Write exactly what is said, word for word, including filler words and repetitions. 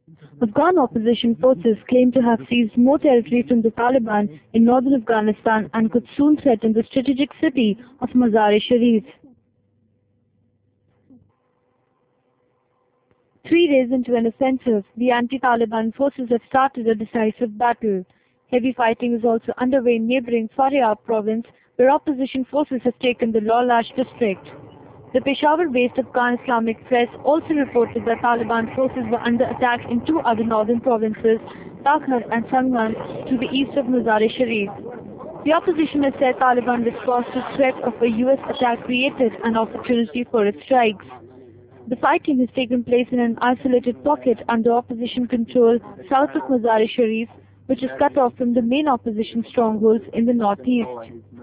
Afghan opposition forces claim to have seized more territory from the Taliban in northern Afghanistan and could soon threaten the strategic city of Mazar-e-Sharif. Three days into an offensive, the anti-Taliban forces have started a decisive battle. Heavy fighting is also underway in neighboring Faryab province, where opposition forces have taken the Lawlash district. The Peshawar-based Afghan Islamic press also reported that Taliban forces were under attack in two other northern provinces, Takhar and Sangman, to the east of Mazar-e-Sharif. The opposition has said Taliban response to threat of a U S attack created an opportunity for its strikes. The fighting has taken place in an isolated pocket under opposition control south of Mazar-e-Sharif, which is cut off from the main opposition strongholds in the northeast.